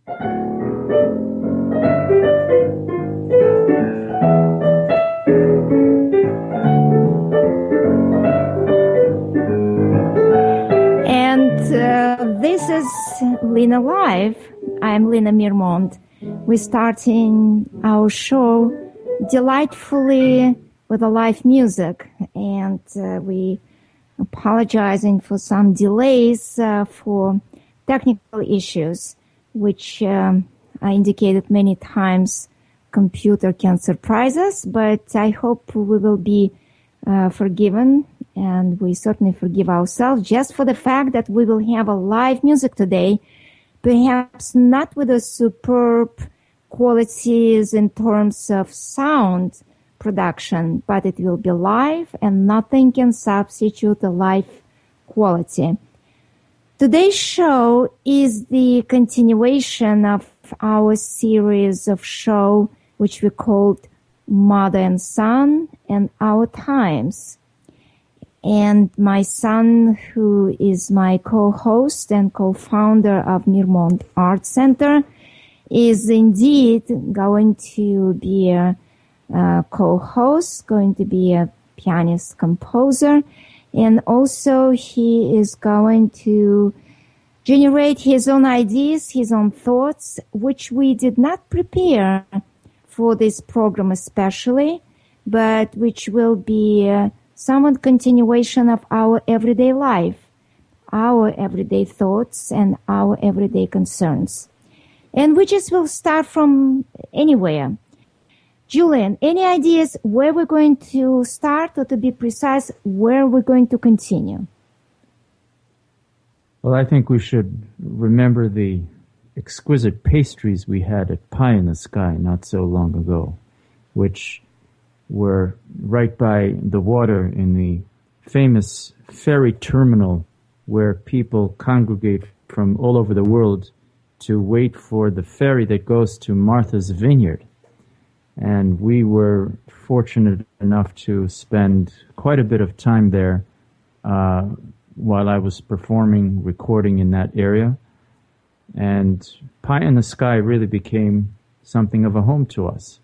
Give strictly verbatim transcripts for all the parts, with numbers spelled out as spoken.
This is Lena Live. I'm Lena Mirmont. We're starting our show delightfully with the live music, and uh, we apologizing for some delays uh, for technical issues, which um, I indicated many times. Computer can surprise us, but I hope we will be uh, forgiven. And we certainly forgive ourselves just for the fact that we will have a live music today, perhaps not with the superb qualities in terms of sound production, but it will be live and nothing can substitute the live quality. Today's show is the continuation of our series of show, which we called Mother and Son and Our Times. And my son, who is my co-host and co-founder of Mirmont Art Center, is indeed going to be a, a co-host, going to be a pianist composer, and also he is going to generate his own ideas, his own thoughts, which we did not prepare for this program especially, but which will be uh, somewhat continuation of our everyday life, our everyday thoughts and our everyday concerns. And we just will start from anywhere. Julian, any ideas where we're going to start, or to be precise, where we're going to continue? Well, I think we should remember the exquisite pastries we had at Pie in the Sky not so long ago, which were right by the water in the famous ferry terminal where people congregate from all over the world to wait for the ferry that goes to Martha's Vineyard. And we were fortunate enough to spend quite a bit of time there uh, while I was performing, recording in that area. And Pie in the Sky really became something of a home to us.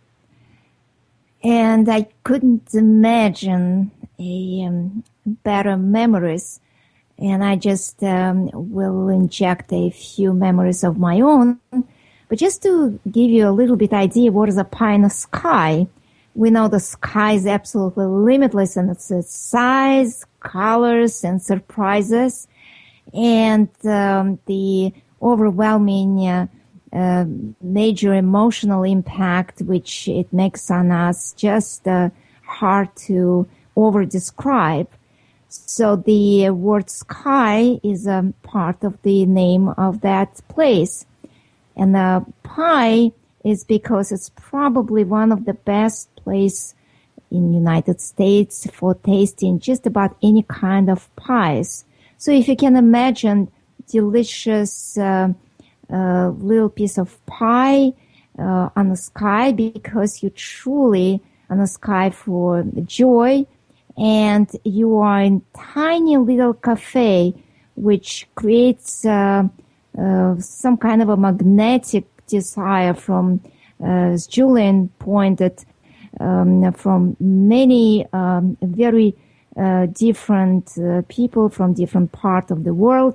And I couldn't imagine a um, better memories. And I just um, will inject a few memories of my own. But just to give you a little bit idea what is a pie in the sky, we know the sky is absolutely limitless in its, its size, colors, and surprises. And um, the overwhelming uh, Uh, major emotional impact which it makes on us just uh, hard to over-describe. So the word sky is a part of the name of that place. And the pie is because it's probably one of the best places in the United States for tasting just about any kind of pies. So if you can imagine delicious uh, a little piece of pie uh, on the sky, because you truly on the sky for joy, and you are in tiny little cafe which creates uh, uh, some kind of a magnetic desire from, uh, as Julian pointed, um, from many um, very uh, different uh, people from different parts of the world,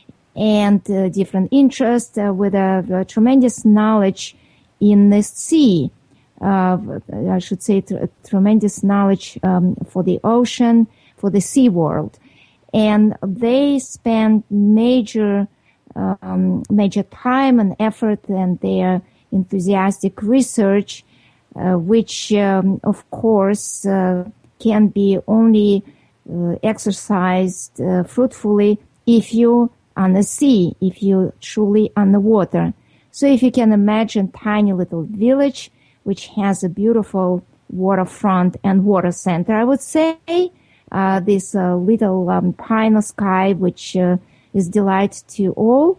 and uh, different interests uh, with a, a tremendous knowledge in the sea. Uh, I should say tr- tremendous knowledge um, for the ocean, for the sea world. And they spend major, um, major time and effort and their enthusiastic research, uh, which, um, of course, uh, can be only uh, exercised uh, fruitfully if you on the sea, if you truly on the water. So if you can imagine tiny little village which has a beautiful waterfront and water center, I would say, uh, this uh, little um, pie in the sky which uh, is delight to all.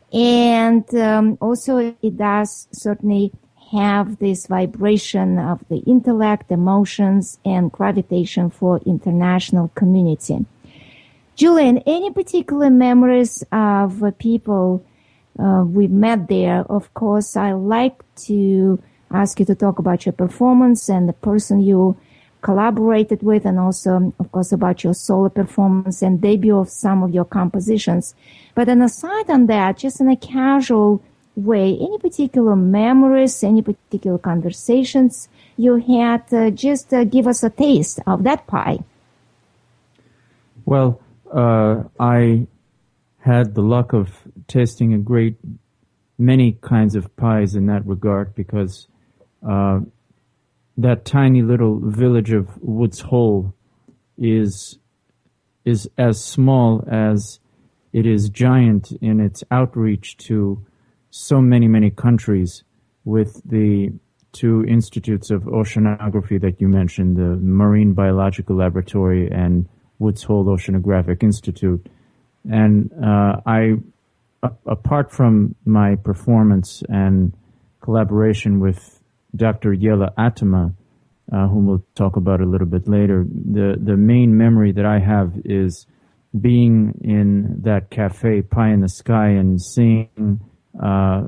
And um, also it does certainly have this vibration of the intellect, emotions, and gravitation for international community. Julian, any particular memories of uh, people uh, we met there. Of course, I like to ask you to talk about your performance and the person you collaborated with, and also, of course, about your solo performance and debut of some of your compositions. But an aside on that, just in a casual way, any particular memories, any particular conversations you had, uh, just uh, give us a taste of that pie. Well, uh, I had the luck of tasting a great many kinds of pies in that regard, because uh, that tiny little village of Woods Hole is is as small as it is giant in its outreach to so many, many countries, with the two institutes of oceanography that you mentioned, the Marine Biological Laboratory and Woods Hole Oceanographic Institute. And uh, I, a- apart from my performance and collaboration with Doctor Yela Atama, uh, whom we'll talk about a little bit later, the, the main memory that I have is being in that cafe, Pie in the Sky, and seeing uh,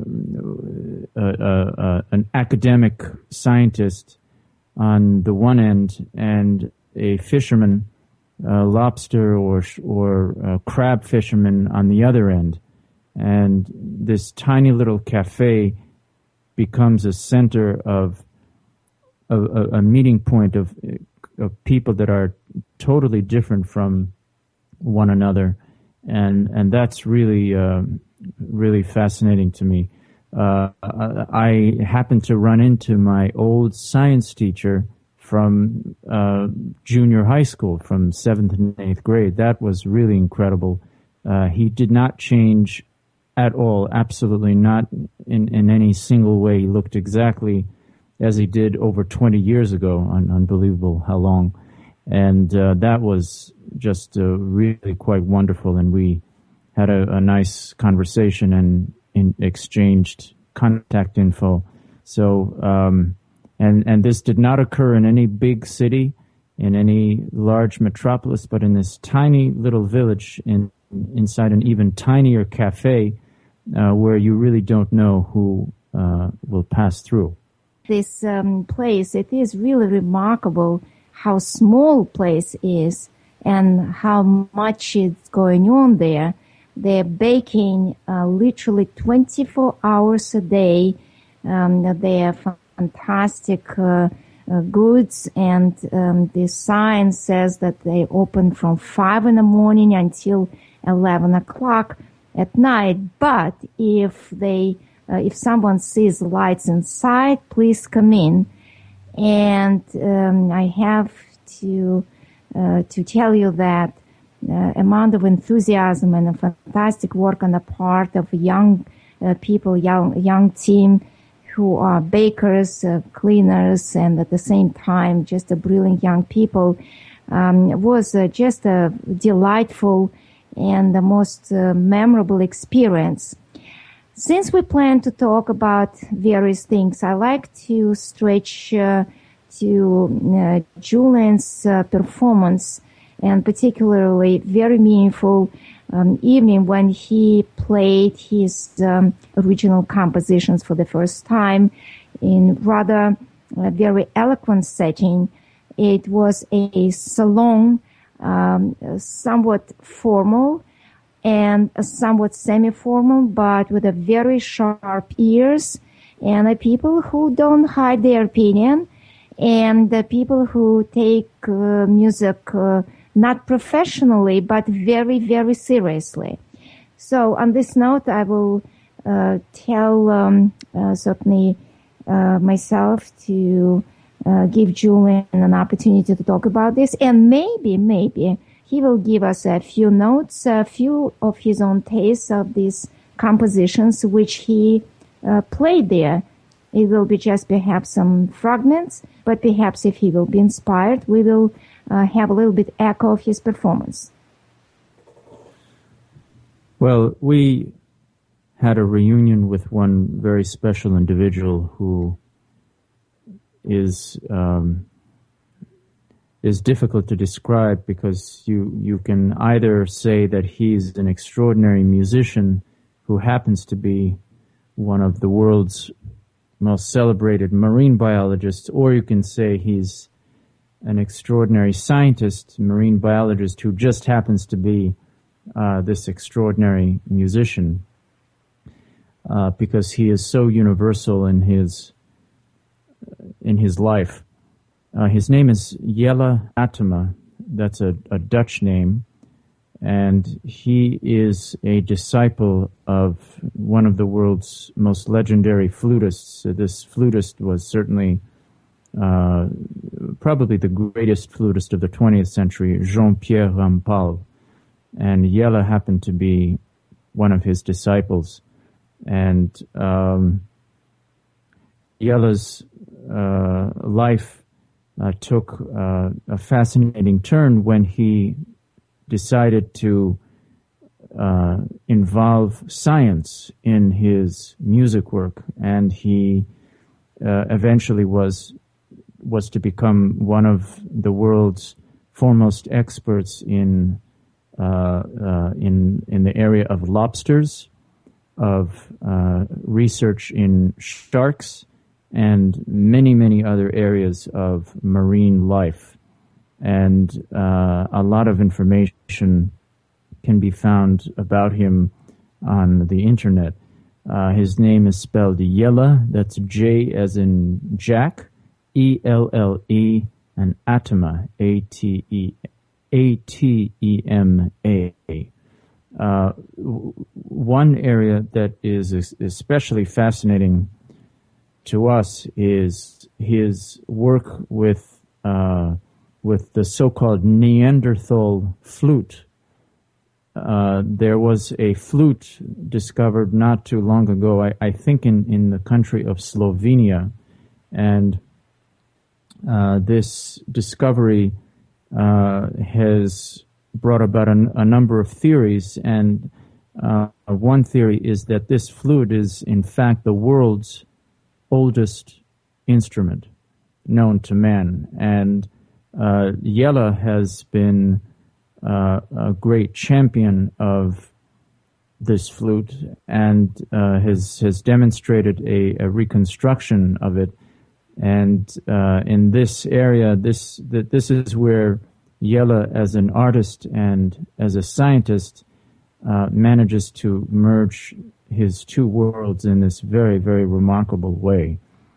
a, a, a, an academic scientist on the one end and a fisherman, uh, lobster or or uh, crab fisherman on the other end. And this tiny little cafe becomes a center of a, a, a meeting point of, of people that are totally different from one another, and and that's really uh, really fascinating to me. Uh, I happened to run into my old science teacher from uh, junior high school, from seventh and eighth grade. That was really incredible. Uh, he did not change at all, absolutely not in, in any single way. He looked exactly as he did over twenty years ago. Un- unbelievable how long. And uh, that was just uh, really quite wonderful. And we had a, a nice conversation and in exchanged contact info. So, um, and and this did not occur in any big city, in any large metropolis, but in this tiny little village in inside an even tinier cafe, uh, where you really don't know who uh, will pass through. This um, place, it is really remarkable how small place is and how much is going on there. They're baking uh, literally twenty-four hours a day. Um, they're fantastic uh, uh, goods, and um, the sign says that they open from five in the morning until eleven o'clock at night. But if they, uh, if someone sees lights inside, please come in. And um, I have to uh, to tell you that uh, amount of enthusiasm and a fantastic work on the part of young uh, people, young young team who are bakers, uh, cleaners, and at the same time just a brilliant young people, um, was uh, just a delightful and the most uh, memorable experience. Since we plan to talk about various things, I like to stretch uh, to uh, Julian's uh, performance, and particularly very meaningful um, evening when he played his um, original compositions for the first time in rather a very eloquent setting. It was a salon, um, somewhat formal and somewhat semi-formal, but with a very sharp ears, and uh, people who don't hide their opinion, and the people who take uh, music uh, not professionally, but very, very seriously. So on this note, I will uh, tell um, uh, certainly uh, myself to uh, give Julian an opportunity to talk about this, and maybe, maybe he will give us a few notes, a few of his own tastes of these compositions which he uh, played there. It will be just perhaps some fragments, but perhaps if he will be inspired, we will uh, have a little bit echo of his performance. Well, we had a reunion with one very special individual who is um, is difficult to describe, because you, you can either say that he's an extraordinary musician who happens to be one of the world's most celebrated marine biologists, or you can say he's an extraordinary scientist, marine biologist, who just happens to be uh, this extraordinary musician, uh, because he is so universal in his in his life. Uh, his name is Jelle Atema. That's a, a Dutch name, and he is a disciple of one of the world's most legendary flutists. So this flutist was certainly uh, probably the greatest flutist of the twentieth century, Jean-Pierre Rampal, and Jelle happened to be one of his disciples. And um, Jelle's uh, life uh, took uh, a fascinating turn when he decided to uh, involve science in his music work, and he uh, eventually was was to become one of the world's foremost experts in uh, uh, in in the area of lobsters, of uh, research in sharks, and many many other areas of marine life. And uh, a lot of information can be found about him on the internet. Uh, his name is spelled Jelle, that's J as in Jack, E L L E, and Atema, A T E, A T E M A. Uh, one area that is especially fascinating to us is his work with uh, with the so-called Neanderthal flute. Uh, there was a flute discovered not too long ago, I, I think in, in the country of Slovenia, and uh, this discovery uh, has brought about a, a number of theories, and uh, one theory is that this flute is in fact the world's oldest instrument known to man, and uh, Jelle has been uh, a great champion of this flute, and uh, has has demonstrated a, a reconstruction of it. And uh, in this area, this that this is where Jelle, as an artist and as a scientist, uh, manages to merge his two worlds in this very, very remarkable way.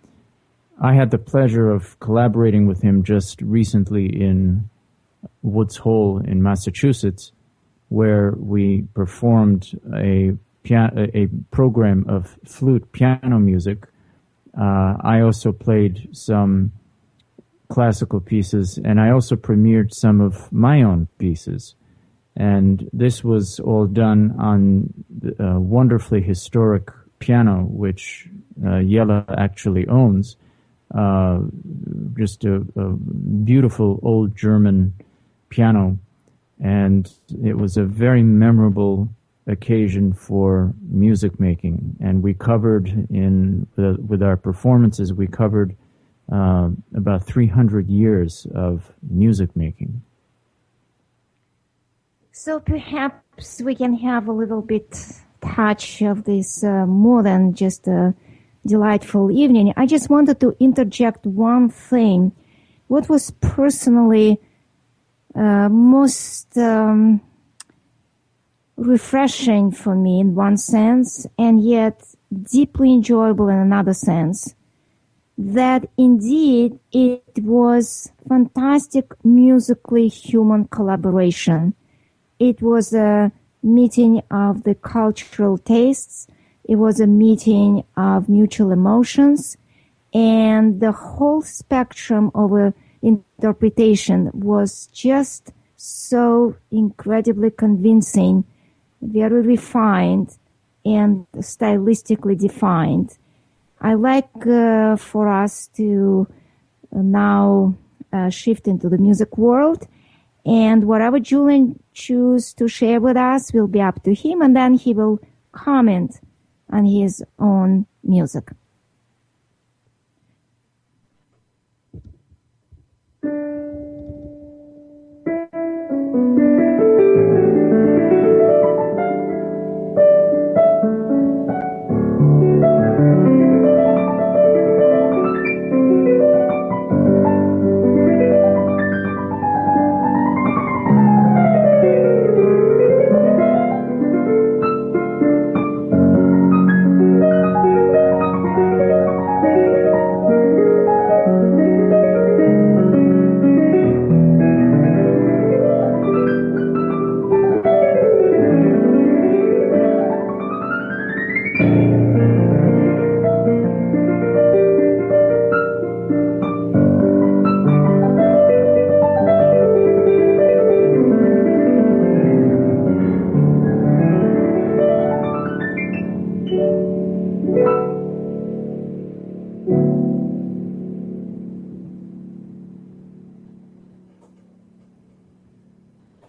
I had the pleasure of collaborating with him just recently in Woods Hole in Massachusetts, where we performed a piano, a program of flute piano music. Uh, I also played some classical pieces, and I also premiered some of my own pieces. And this was all done on a wonderfully historic piano, which uh, Jelle actually owns. Uh, just a, a beautiful old German piano, and it was a very memorable occasion for music making. And we covered in uh, with our performances, we covered uh, about three hundred years of music making. So perhaps we can have a little bit touch of this uh, more than just a delightful evening. I just wanted to interject one thing. What was personally uh, most um, refreshing for me in one sense, and yet deeply enjoyable in another sense, that indeed it was fantastic musically human collaboration. It was a meeting of the cultural tastes. It was a meeting of mutual emotions, and the whole spectrum of uh, interpretation was just so incredibly convincing, very refined, and stylistically defined. I like uh, for us to uh, now uh, shift into the music world, and whatever Julian chooses to share with us will be up to him, and then he will comment on his own music.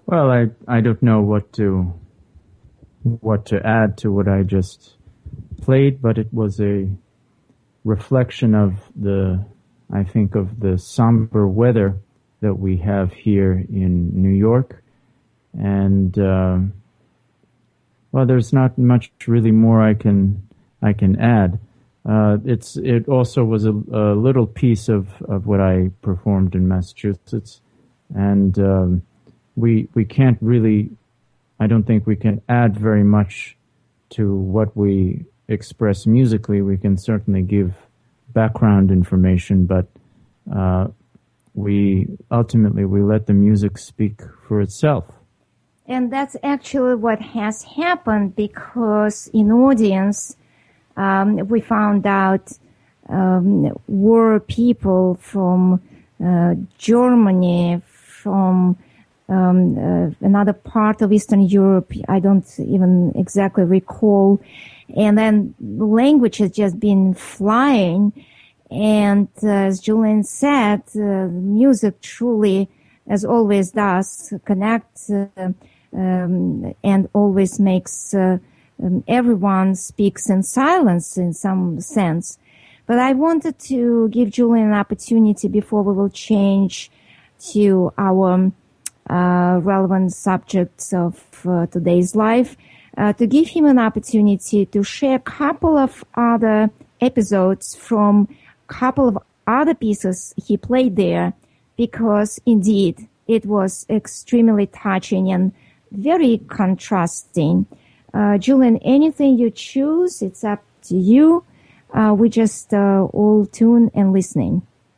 Well, I I don't know what to what to add to what I just played, but it was a reflection of the, I think, of the somber weather that we have here in New York. And, uh, well, there's not much really more I can, I can add. Uh, it's, it also was a, a little piece of, of what I performed in Massachusetts. And, um, we, we can't really, I don't think we can add very much to what we express musically. We can certainly give background information, but uh, we ultimately we let the music speak for itself. And that's actually what has happened, because in audience um, we found out um, were people from uh, Germany, from um, uh, another part of Eastern Europe. I don't even exactly recall. And then language has just been flying. And uh, as Julian said, uh, music truly, as always does, connects uh, um, and always makes uh, um, everyone speaks in silence in some sense. But I wanted to give Julian an opportunity before we will change to our uh, relevant subjects of uh, today's life, uh, to give him an opportunity to share a couple of other episodes from a couple of other pieces he played there, because indeed it was extremely touching and very contrasting. Uh, Julian, anything you choose, it's up to you. Uh, we just uh, all tune and listening.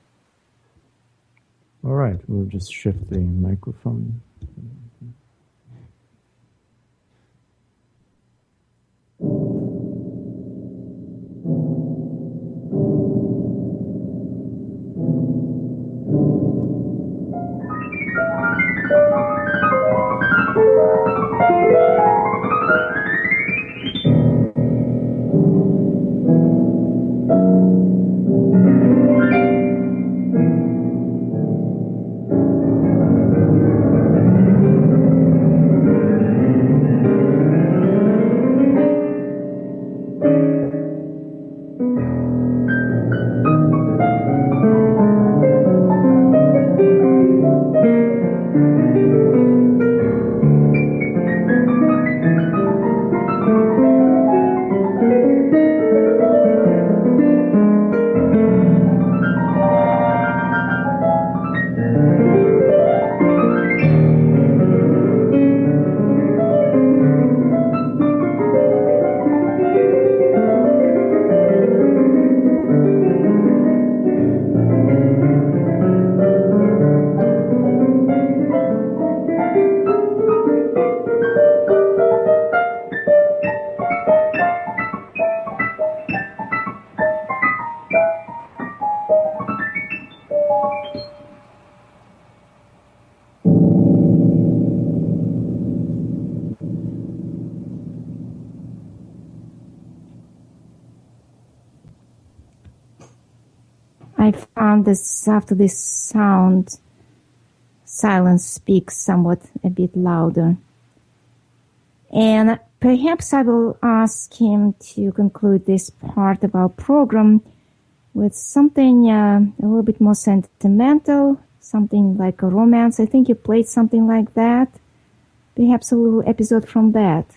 All right, we'll just shift the microphone. I found this, after this sound, silence speaks somewhat a bit louder. And perhaps I will ask him to conclude this part of our program with something uh, a little bit more sentimental, something like a romance. I think you played something like that. Perhaps a little episode from that.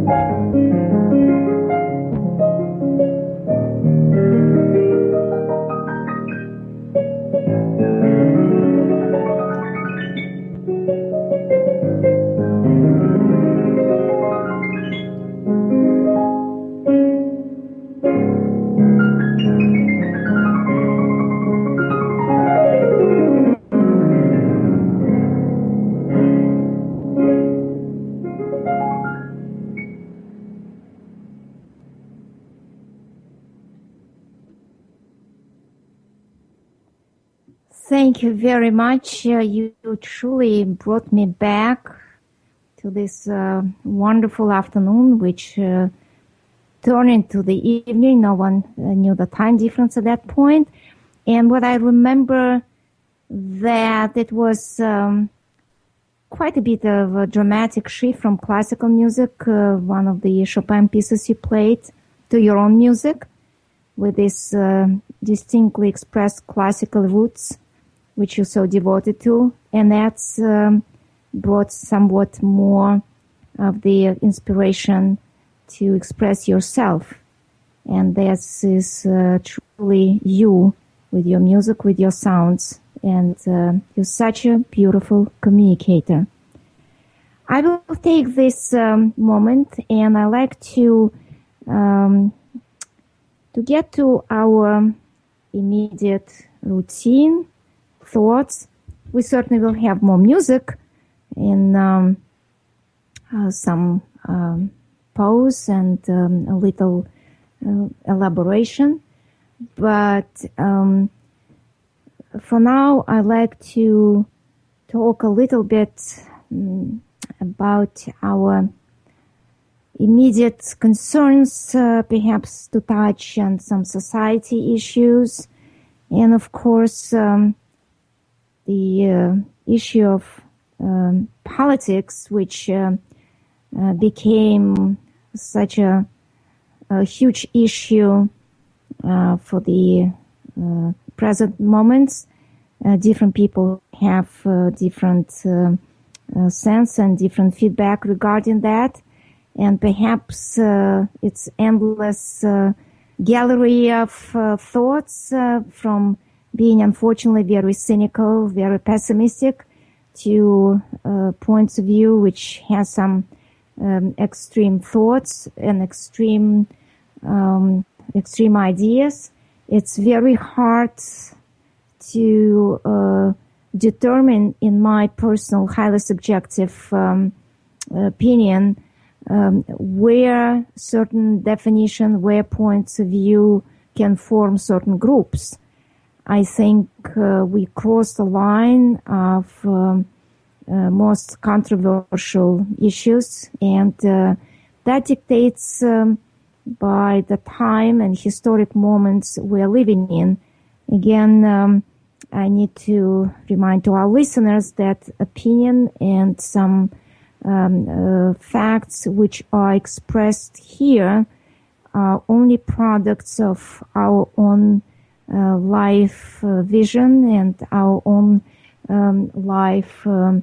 Thank you very much. Uh, you, you truly brought me back to this uh, wonderful afternoon, which uh, turned into the evening. No one uh, knew the time difference at that point. And what I remember that it was um, quite a bit of a dramatic shift from classical music, uh, one of the Chopin pieces you played, to your own music, with this uh, distinctly expressed classical roots, which you're so devoted to, and that's um, brought somewhat more of the inspiration to express yourself. And this is uh, truly you with your music, with your sounds, and uh, you're such a beautiful communicator. I will take this um, moment, and I like to um, to get to our immediate routine, thoughts. We certainly will have more music in um, uh, some um, pause and um, a little uh, elaboration. But um, for now, I'd like to talk a little bit um, about our immediate concerns, uh, perhaps to touch on some society issues, and of course, um, the uh, issue of um, politics, which uh, uh, became such a, a huge issue uh, for the uh, present moments. Uh, different people have uh, different uh, uh, sense and different feedback regarding that, and perhaps uh, it's endless uh, gallery of uh, thoughts uh, from being unfortunately very cynical, very pessimistic, to uh, points of view which has some um, extreme thoughts and extreme um, extreme ideas. It's very hard to uh, determine, in my personal, highly subjective um, opinion, um, where certain definition, where points of view can form certain groups. I think uh, we crossed the line of um, uh, most controversial issues, and uh, that dictates um, by the time and historic moments we're living in. Again, um, I need to remind to our listeners that opinion and some um, uh, facts which are expressed here are only products of our own Uh, life uh, vision and our own um, life, um,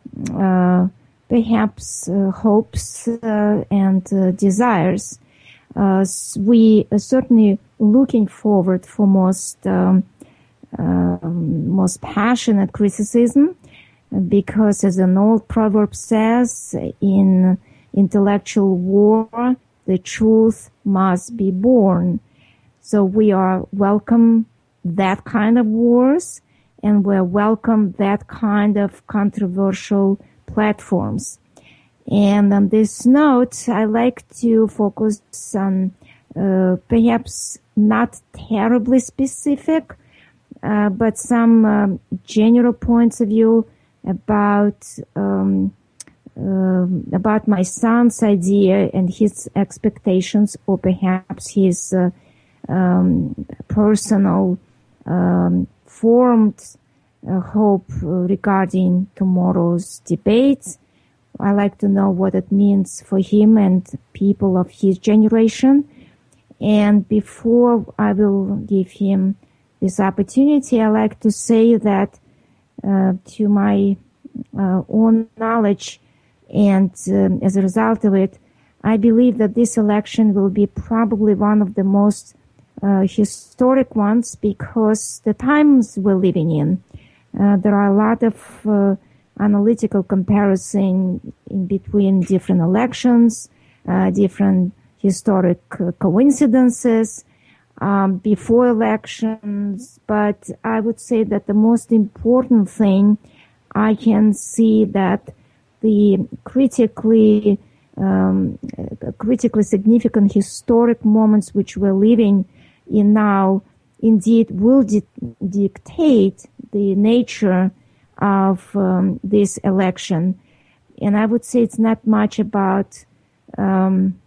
uh, perhaps uh, hopes uh, and uh, desires. Uh, we are certainly looking forward for most um, uh, most passionate criticism, because, as an old proverb says, in intellectual war, the truth must be born. So we are welcome that kind of wars, and we're welcome that kind of controversial platforms. And on this note, I like to focus on uh, perhaps not terribly specific, uh, but some um, general points of view about um, uh, about my son's idea and his expectations, or perhaps his uh, Um, personal um, formed uh, hope uh, regarding tomorrow's debate. I like to know what it means for him and people of his generation. And before I will give him this opportunity, I like to say that uh, to my uh, own knowledge, and um, as a result of it, I believe that this election will be probably one of the most uh, historic ones because the times we're living in. Uh, there are a lot of uh, analytical comparison in between different elections, uh, different historic uh, coincidences um, before elections. But I would say that the most important thing, I can see that the critically um, critically significant historic moments which we're living in now indeed will di- dictate the nature of um, this election. And I would say it's not much about um,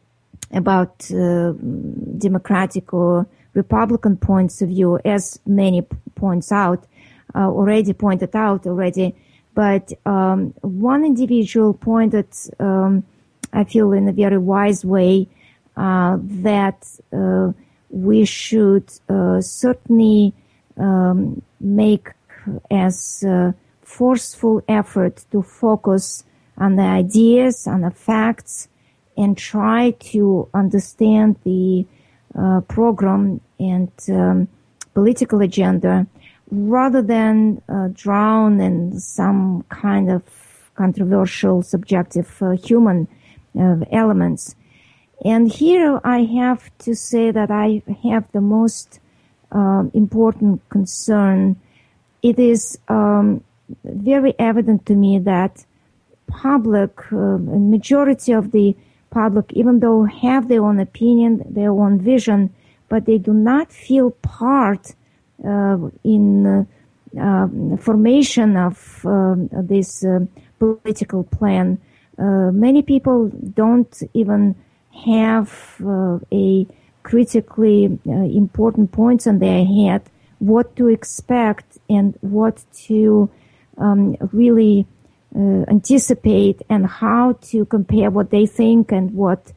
about uh, Democratic or Republican points of view, as many p- points out, uh, already pointed out already. But um, one individual pointed, um, I feel in a very wise way, uh, that uh, we should uh, certainly um, make as uh, forceful effort to focus on the ideas, on the facts, and try to understand the uh, program and um, political agenda rather than uh, drown in some kind of controversial, subjective uh, human uh, elements. And here I have to say that I have the most uh, important concern. It is um, very evident to me that public, uh, a majority of the public, even though have their own opinion, their own vision, but they do not feel part uh, in uh, uh, formation of uh, this uh, political plan. Uh, many people don't even have uh, a critically uh, important points on their head, what to expect and what to um, really uh, anticipate and how to compare what they think and what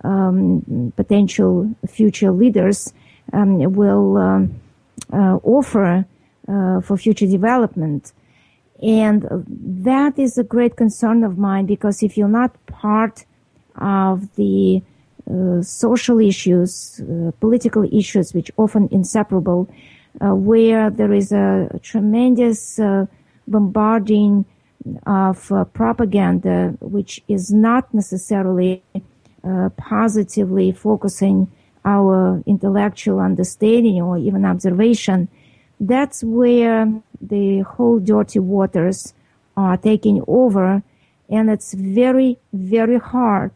um, potential future leaders um, will um, uh, offer uh, for future development. And that is a great concern of mine, because if you're not part of the uh, social issues, uh, political issues, which often inseparable, uh, where there is a, a tremendous uh, bombarding of uh, propaganda, which is not necessarily uh, positively focusing our intellectual understanding or even observation, that's where the whole dirty waters are taking over, and it's very, very hard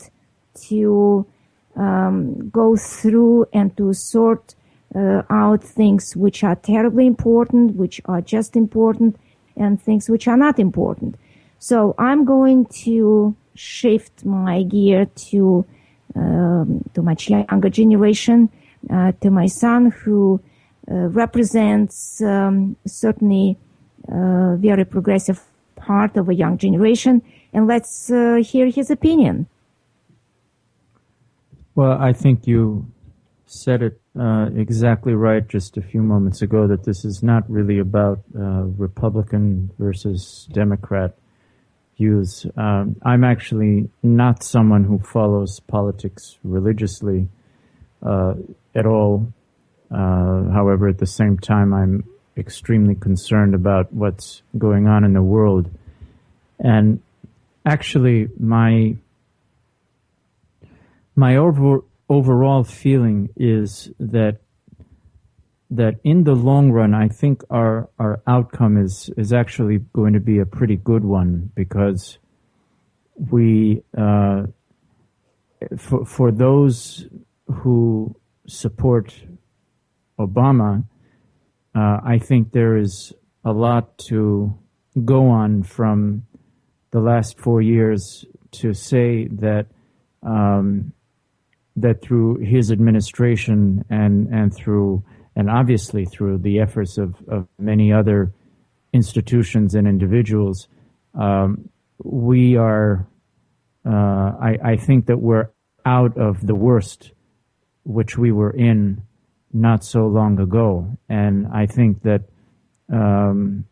to um, go through and to sort uh, out things which are terribly important, which are just important, and things which are not important. So I'm going to shift my gear to um, to much younger generation, uh, to my son, who uh, represents um, certainly a very progressive part of a young generation, and let's uh, hear his opinion. Well, I think you said it uh, exactly right just a few moments ago, that this is not really about uh, Republican versus Democrat views. Um, I'm actually not someone who follows politics religiously uh, at all. Uh, however, at the same time, I'm extremely concerned about what's going on in the world. And actually, my my over, overall feeling is that that in the long run, I think our our outcome is is actually going to be a pretty good one, because we uh, for for those who support Obama, uh, I think there is a lot to go on from the last four years to say that um, that through his administration and and through and obviously through the efforts of, of many other institutions and individuals, um, we are. Uh, I, I think that we're out of the worst which we were in not so long ago, and I think that um,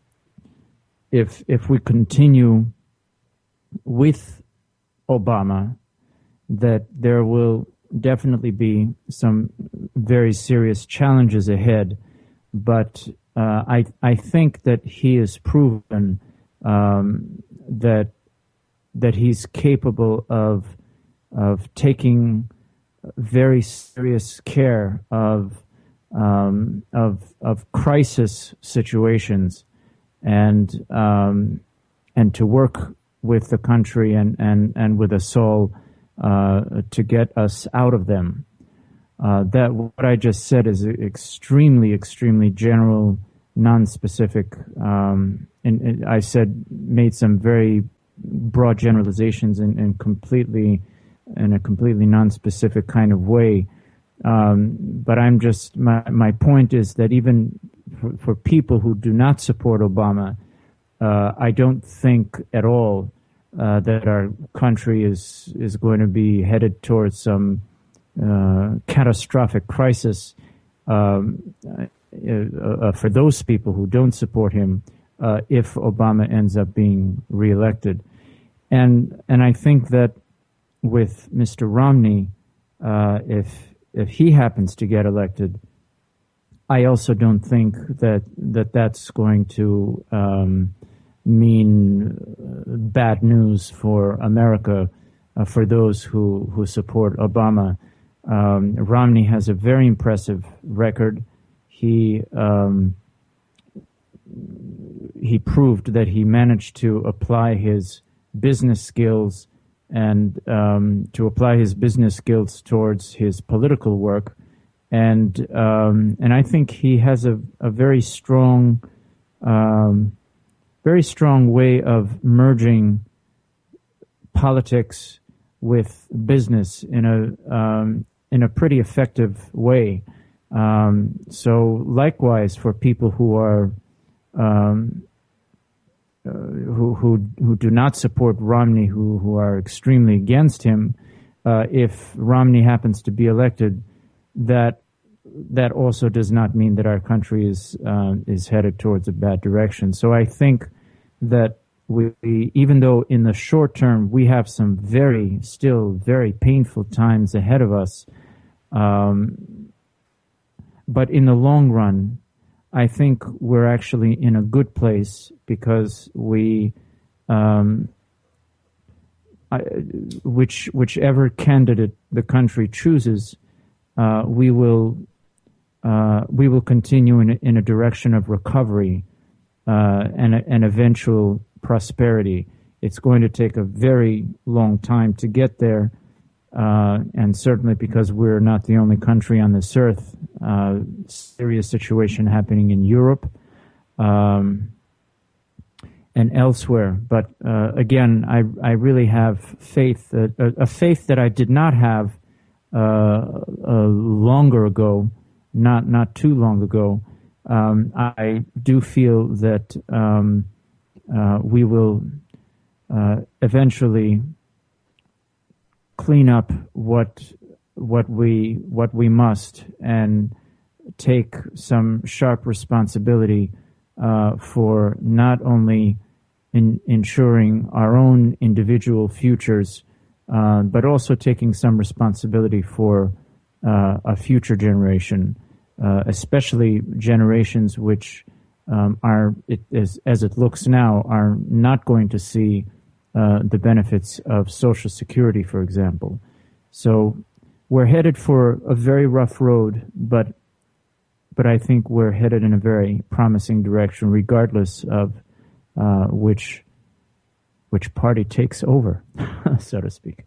if if we continue with Obama, that there will definitely be some very serious challenges ahead, but uh, I I think that he has proven um, that that he's capable of of taking very serious care of um, of of crisis situations, and um, and to work with the country and and and with us all uh, to get us out of them. Uh, that what I just said is extremely, extremely general, non-specific. Um, and, and I said made some very broad generalizations and, and completely in a completely non-specific kind of way. Um, but I'm just my my point is that even for, for people who do not support Obama, uh, I don't think at all uh, that our country is is going to be headed towards some Uh, catastrophic crisis um, uh, uh, for those people who don't support him uh, if Obama ends up being reelected. And and I think that with Mister Romney, uh, if if he happens to get elected, I also don't think that that that's going to um, mean bad news for America, uh, for those who, who support Obama. Um, Romney has a very impressive record. He um, he proved that he managed to apply his business skills and um, to apply his business skills towards his political work, and um, and I think he has a, a very strong, um, very strong way of merging politics with business in a um, in a pretty effective way. Um, so likewise, for people who are um, uh, who who who do not support Romney, who who are extremely against him, uh, if Romney happens to be elected, that that also does not mean that our country is uh, is headed towards a bad direction. So I think that we, even though in the short term we have some very, still very painful times ahead of us, um, but in the long run, I think we're actually in a good place because we, um, I, which whichever candidate the country chooses, uh, we will uh, we will continue in a, in a direction of recovery uh, and an eventual prosperity. It's going to take a very long time to get there, uh, and certainly because we're not the only country on this earth. Uh, serious situation happening in Europe um, and elsewhere. But uh, again, I I really have faith that a, a faith that I did not have uh, uh, longer ago, not not too long ago. Um, I do feel that. Um, Uh, we will uh, eventually clean up what what we what we must and take some sharp responsibility uh, for not only in ensuring our own individual futures, uh, but also taking some responsibility for uh, a future generation, uh, especially generations which. Um, are it, as, as it looks now, are not going to see uh, the benefits of Social Security, for example. So we're headed for a very rough road, but but I think we're headed in a very promising direction, regardless of uh, which which party takes over, so to speak.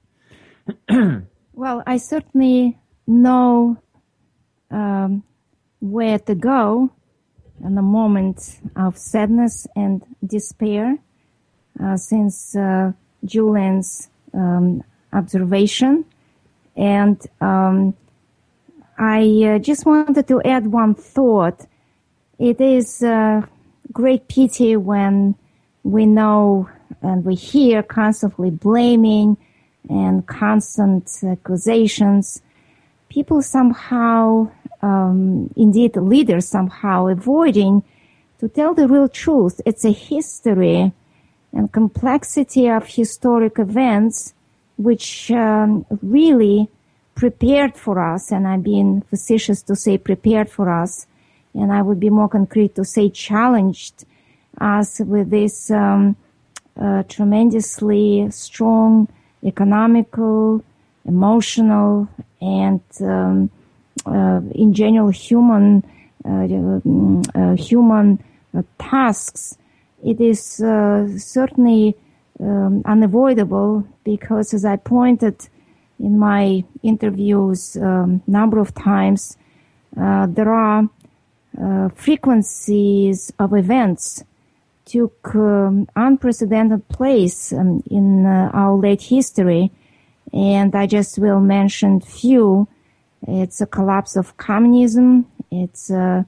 Well, I certainly know um, where to go in a moment of sadness and despair, uh, since uh, Julian's um, observation. And um, I uh, just wanted to add one thought. It is a great pity when we know and we hear constantly blaming and constant accusations. People somehow Um, indeed, leaders somehow avoiding to tell the real truth. It's a history and complexity of historic events which um, really prepared for us, and I'm being facetious to say prepared for us, and I would be more concrete to say challenged us with this um, uh, tremendously strong economical, emotional, and um, uh, in general human uh, uh, human uh, tasks. It is uh, certainly um, unavoidable because, as I pointed in my interviews a um, number of times, uh, there are uh, frequencies of events took um, unprecedented place um, in uh, our late history, and I just will mention few. It's a collapse of communism. It's a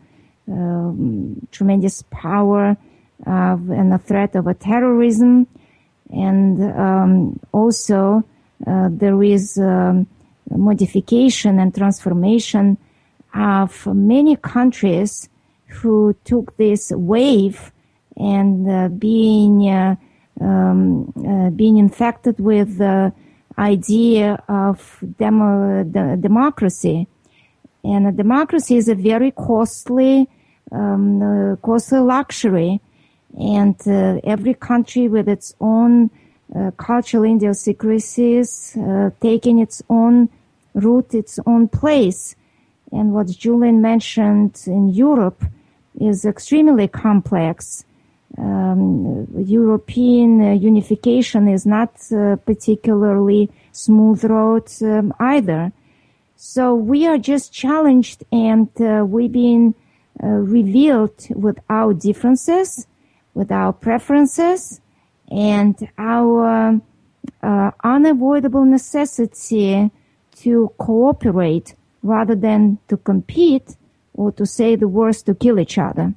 um, tremendous power of, and a threat of a terrorism, and um, also uh, there is um, modification and transformation of many countries who took this wave and uh, being uh, um, uh, being infected with the idea of demo, de- democracy. And a democracy is a very costly, um, uh, costly luxury. And uh, every country with its own uh, cultural idiosyncrasies, uh, taking its own route, its own place. And what Julian mentioned in Europe is extremely complex. Um, European uh, unification is not uh, particularly smooth road um, either. So we are just challenged, and uh, we've been uh, revealed with our differences, with our preferences, and our uh, unavoidable necessity to cooperate rather than to compete or, to say the worst, to kill each other.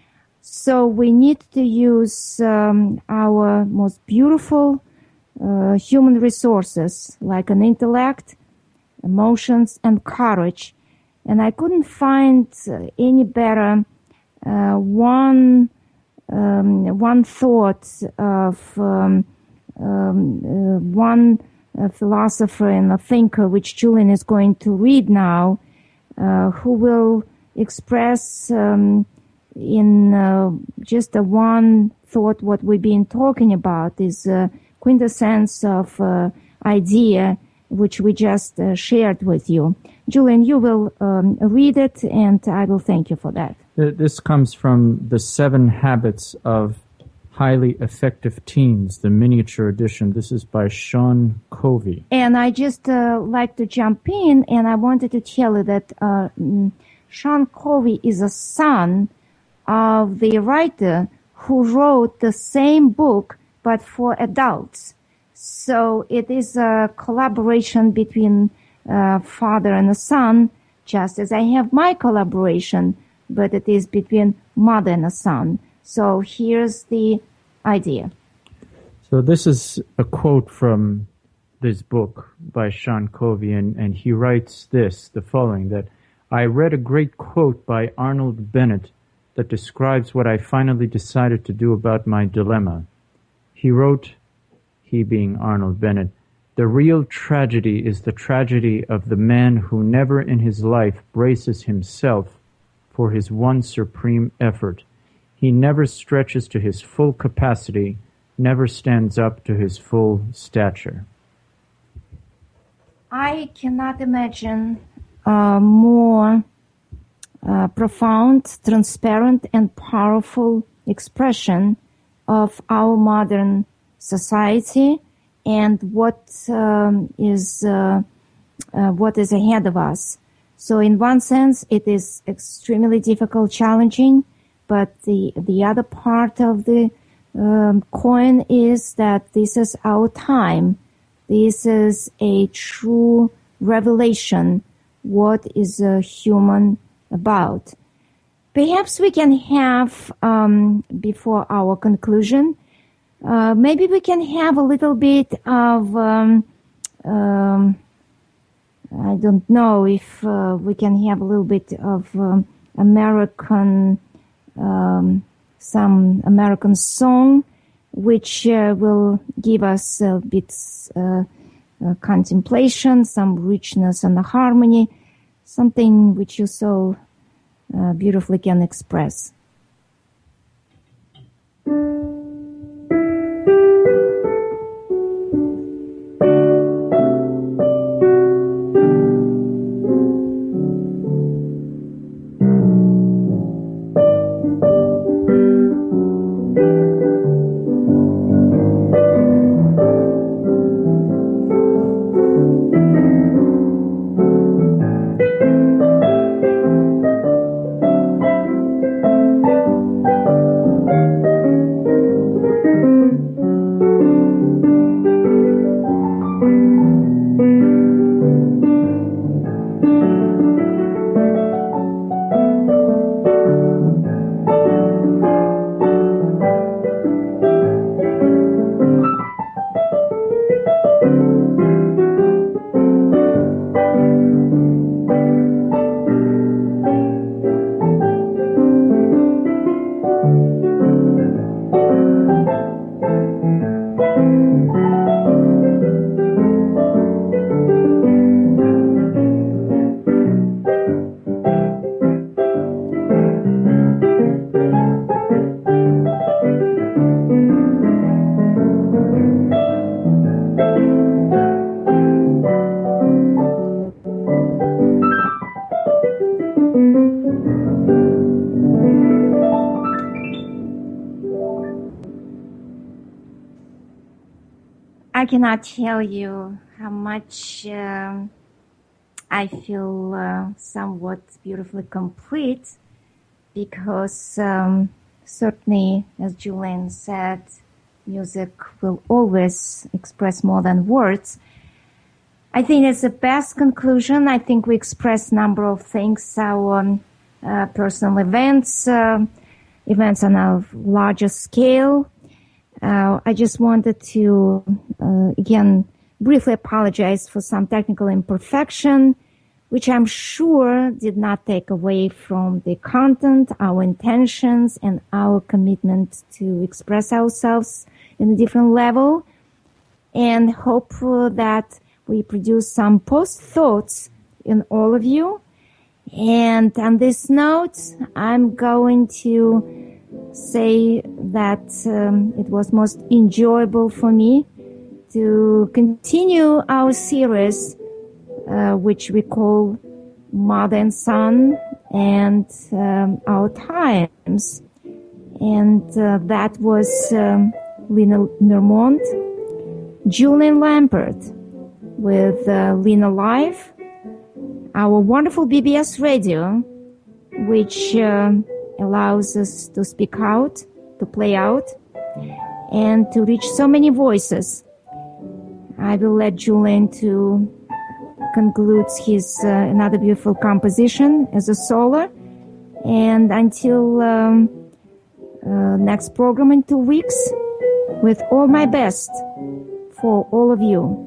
So we need to use um, our most beautiful uh, human resources, like an intellect, emotions, and courage. And I couldn't find uh, any better uh, one um, one thought of um, um, uh, one uh, philosopher and a thinker, which Julian is going to read now, uh, who will express um, in uh, just a one thought what we've been talking about is a quintessence of uh, idea which we just uh, shared with you. Julian, you will um, read it, and I will thank you for that. This comes from The Seven Habits of Highly Effective Teens, the miniature edition. This is by Sean Covey. And I just uh, like to jump in, and I wanted to tell you that uh, Sean Covey is a son of the writer who wrote the same book but for adults. So it is a collaboration between uh, father and a son, just as I have my collaboration, but it is between mother and a son. So here's the idea. So this is a quote from this book by Sean Covey, and, and he writes this, the following, that I read a great quote by Arnold Bennett that describes what I finally decided to do about my dilemma. He wrote, he being Arnold Bennett, the real tragedy is the tragedy of the man who never in his life braces himself for his one supreme effort. He never stretches to his full capacity, never stands up to his full stature. I cannot imagine a more uh, profound, transparent, and powerful expression of our modern society and what um, is uh, uh, what is ahead of us. So in one sense, it is extremely difficult, challenging, but the the other part of the um, coin is that this is our time. This is a true revelation. What is a human about? Perhaps we can have, um, before our conclusion, uh, maybe we can have a little bit of, um, um, I don't know if uh, we can have a little bit of um, American, um, some American song, which uh, will give us a bit uh, uh, contemplation, some richness and harmony, something which you so uh, beautifully can express. I cannot tell you how much um, I feel uh, somewhat beautifully complete, because um, certainly, as Julian said, music will always express more than words. I think it's the best conclusion. I think we express a number of things, our um, uh, personal events, uh, events on a larger scale. Uh, I just wanted to, uh, again, briefly apologize for some technical imperfection, which I'm sure did not take away from the content, our intentions, and our commitment to express ourselves in a different level, and hope uh, that we produce some post-thoughts in all of you. And on this note, I'm going to say that um, it was most enjoyable for me to continue our series, uh, which we call Mother and Son and um, Our Times. And uh, that was um, Lena Mermont, Julian Lampert with uh, Lena Live, our wonderful B B S Radio, which uh, allows us to speak out, to play out, and to reach so many voices. I will let Julian to conclude his uh, another beautiful composition as a solo. And until um, uh, next program in two weeks, with all my best for all of you.